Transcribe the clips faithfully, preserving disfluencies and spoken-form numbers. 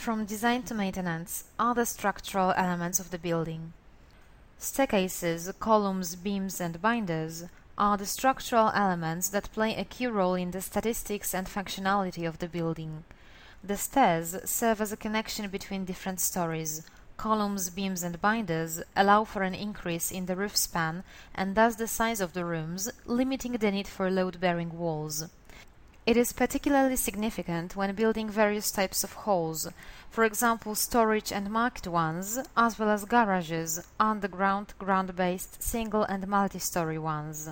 From design to maintenance are the structural elements of the building. Staircases, columns, beams and binders are the structural elements that play a key role in the statistics and functionality of the building. The stairs serve as a connection between different stories. Columns, beams and binders allow for an increase in the roof span and thus the size of the rooms, limiting the need for load-bearing walls. It is particularly significant when building various types of halls, for example storage and market ones, as well as garages, underground, ground-based, single and multi-story ones.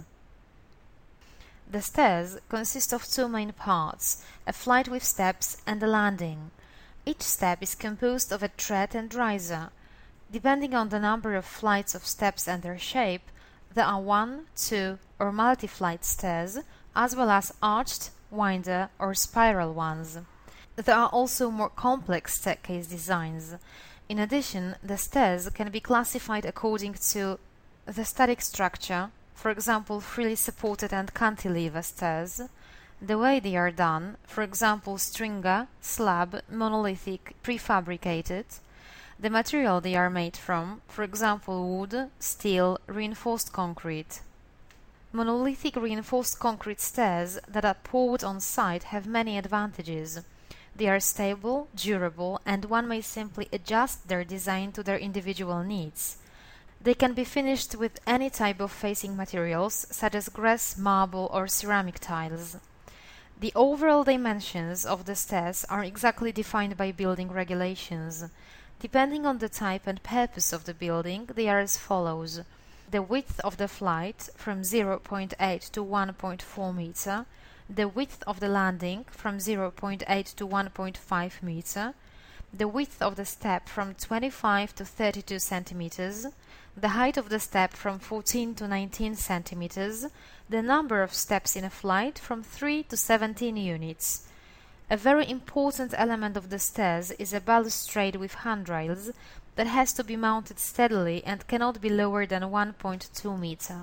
The stairs consist of two main parts, a flight with steps and a landing. Each step is composed of a tread and riser. Depending on the number of flights of steps and their shape, there are one, two or multi-flight stairs, as well as arched, winder or spiral ones. There are also more complex staircase designs. In addition, the stairs can be classified according to the static structure, for example freely supported and cantilever stairs, the way they are done, for example stringer, slab, monolithic, prefabricated, the material they are made from, for example wood, steel, reinforced concrete. Monolithic reinforced concrete stairs that are poured on site have many advantages. They are stable, durable, and one may simply adjust their design to their individual needs. They can be finished with any type of facing materials, such as grass, marble, or ceramic tiles. The overall dimensions of the stairs are exactly defined by building regulations. Depending on the type and purpose of the building, they are as follows. The width of the flight from zero point eight to one point four meter, the width of the landing from zero point eight to one point five meter, the width of the step from twenty-five to thirty-two centimeters, the height of the step from fourteen to nineteen centimeters, the number of steps in a flight from three to seventeen units. A very important element of the stairs is a balustrade with handrails that has to be mounted steadily and cannot be lower than one point two meter.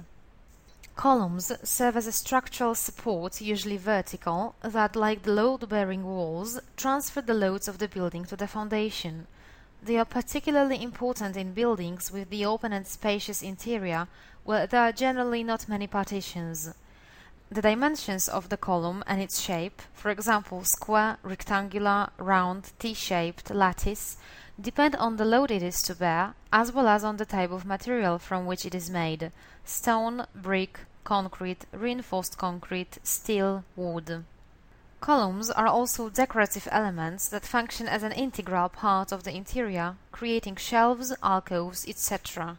Columns serve as a structural support, usually vertical, that, like the load-bearing walls, transfer the loads of the building to the foundation. They are particularly important in buildings with the open and spacious interior, where there are generally not many partitions. The dimensions of the column and its shape, for example square, rectangular, round, T-shaped, lattice, depend on the load it is to bear, as well as on the type of material from which it is made: stone, brick, concrete, reinforced concrete, steel, wood. Columns are also decorative elements that function as an integral part of the interior, creating shelves, alcoves, et cetera.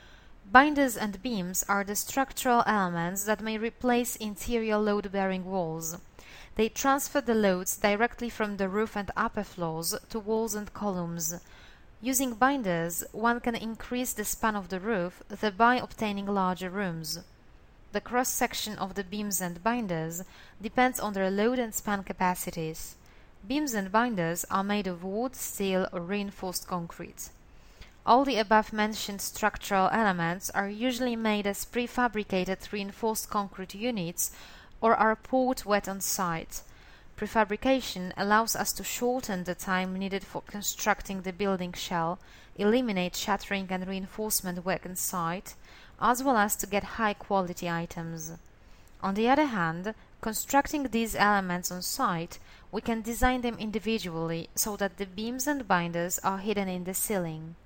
Binders and beams are the structural elements that may replace interior load-bearing walls. They transfer the loads directly from the roof and upper floors to walls and columns. Using binders, one can increase the span of the roof, thereby obtaining larger rooms. The cross-section of the beams and binders depends on their load and span capacities. Beams and binders are made of wood, steel or reinforced concrete. All the above-mentioned structural elements are usually made as prefabricated reinforced concrete units or are poured wet on site. Prefabrication allows us to shorten the time needed for constructing the building shell, eliminate shattering and reinforcement work on site, as well as to get high-quality items. On the other hand, constructing these elements on site, we can design them individually so that the beams and binders are hidden in the ceiling.